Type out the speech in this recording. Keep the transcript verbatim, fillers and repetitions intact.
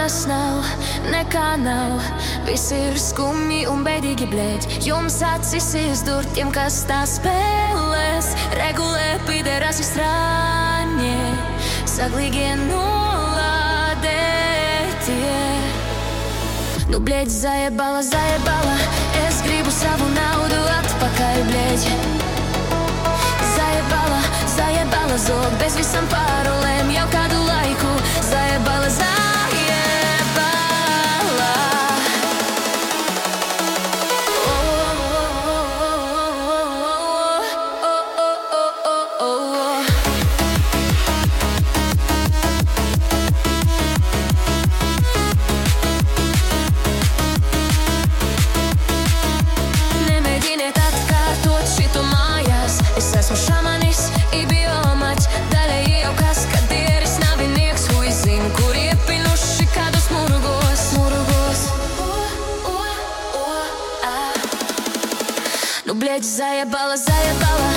nekas nav, nekā nav. Viss ir skumji un bēdīgi, bļēģ. Jums acis izdurt tiem, kas tā spēlēs. Regulē pideras ir strāņie, saglīgie nolādētie. Nu, bļēģ, zajebala, zajebala, es gribu savu naudu atpakaļ, bļēģ. Zajebala, zajebala, zog bez visam pārolēm jau kādu laiku. Zajebala, zajebala. Nemēģiniet atkārtot šito mājās. Es esmu šamanis, ibiomaķ, daļai jau kas, kad dieris navinieks. Hui zinu, kur iepinuši kādus murugos, murugos. Nu, bļēģ, zajebala, zajebala.